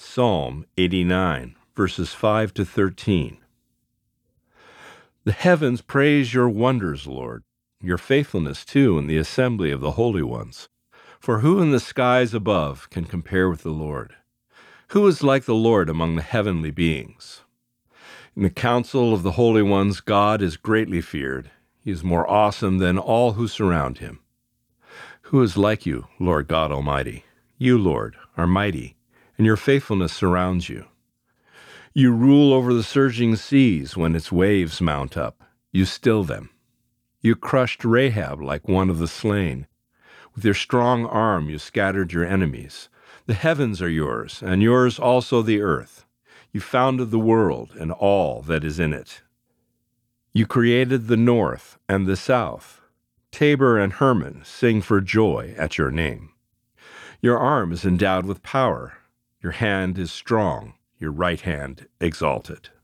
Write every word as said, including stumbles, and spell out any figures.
Psalm eighty-nine, verses five to thirteen. The heavens praise your wonders, Lord, your faithfulness, too, in the assembly of the holy ones. For who in the skies above can compare with the Lord? Who is like the Lord among the heavenly beings? In the council of the holy ones, God is greatly feared. He is more awesome than all who surround him. Who is like you, Lord God Almighty? You, Lord, are mighty, and your faithfulness surrounds you. You rule over the surging seas when its waves mount up. You still them. You crushed Rahab like one of the slain. With your strong arm you scattered your enemies. The heavens are yours, and yours also the earth. You founded the world and all that is in it. You created the north and the south. Tabor and Hermon sing for joy at your name. Your arm is endowed with power. Your hand is strong, your right hand exalted.